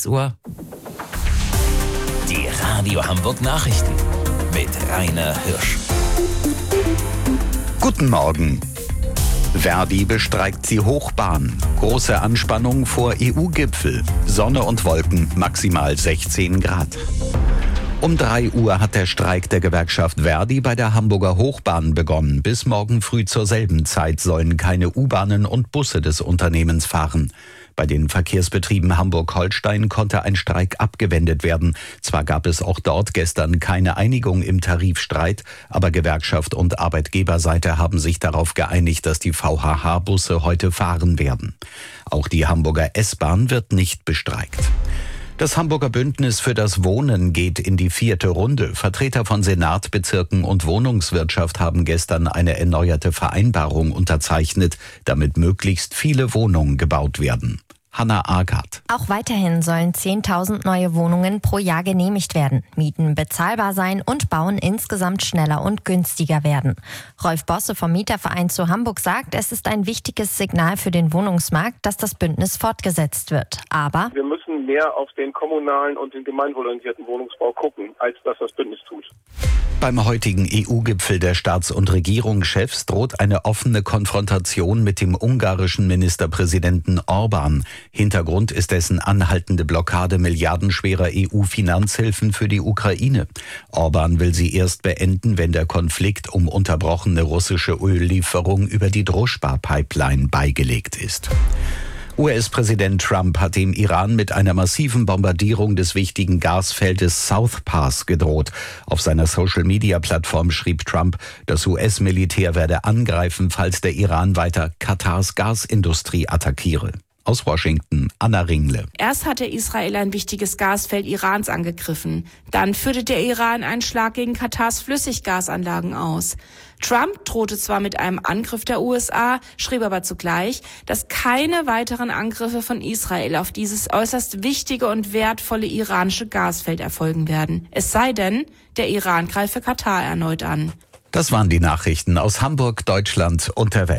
6 Uhr. Die Radio Hamburg Nachrichten mit Rainer Hirsch. Guten Morgen. Verdi bestreikt die Hochbahn. Große Anspannung vor EU-Gipfel. Sonne und Wolken, maximal 16 Grad. Um 3 Uhr hat der Streik der Gewerkschaft Verdi bei der Hamburger Hochbahn begonnen. Bis morgen früh zur selben Zeit sollen keine U-Bahnen und Busse des Unternehmens fahren. Bei den Verkehrsbetrieben Hamburg-Holstein konnte ein Streik abgewendet werden. Zwar gab es auch dort gestern keine Einigung im Tarifstreit, aber Gewerkschaft und Arbeitgeberseite haben sich darauf geeinigt, dass die VHH-Busse heute fahren werden. Auch die Hamburger S-Bahn wird nicht bestreikt. Das Hamburger Bündnis für das Wohnen geht in die 4. Runde. Vertreter von Senat, Bezirken und Wohnungswirtschaft haben gestern eine erneuerte Vereinbarung unterzeichnet, damit möglichst viele Wohnungen gebaut werden. Hanna Agard. Auch weiterhin sollen 10.000 neue Wohnungen pro Jahr genehmigt werden, Mieten bezahlbar sein und Bauen insgesamt schneller und günstiger werden. Rolf Bosse vom Mieterverein zu Hamburg sagt, es ist ein wichtiges Signal für den Wohnungsmarkt, dass das Bündnis fortgesetzt wird. Aber wir müssen mehr auf den kommunalen und den gemeinwohlorientierten Wohnungsbau gucken, als das Bündnis tut. Beim heutigen EU-Gipfel der Staats- und Regierungschefs droht eine offene Konfrontation mit dem ungarischen Ministerpräsidenten Orban. Hintergrund ist dessen anhaltende Blockade milliardenschwerer EU-Finanzhilfen für die Ukraine. Orban will sie erst beenden, wenn der Konflikt um unterbrochene russische Öllieferung über die Druschba-Pipeline beigelegt ist. US-Präsident Trump hat dem Iran mit einer massiven Bombardierung des wichtigen Gasfeldes South Pass gedroht. Auf seiner Social-Media-Plattform schrieb Trump, das US-Militär werde angreifen, falls der Iran weiter Katars Gasindustrie attackiere. Aus Washington, Anna Ringle. Erst hatte Israel ein wichtiges Gasfeld Irans angegriffen. Dann führte der Iran einen Schlag gegen Katars Flüssiggasanlagen aus. Trump drohte zwar mit einem Angriff der USA, schrieb aber zugleich, dass keine weiteren Angriffe von Israel auf dieses äußerst wichtige und wertvolle iranische Gasfeld erfolgen werden. Es sei denn, der Iran greife Katar erneut an. Das waren die Nachrichten aus Hamburg, Deutschland und der Welt.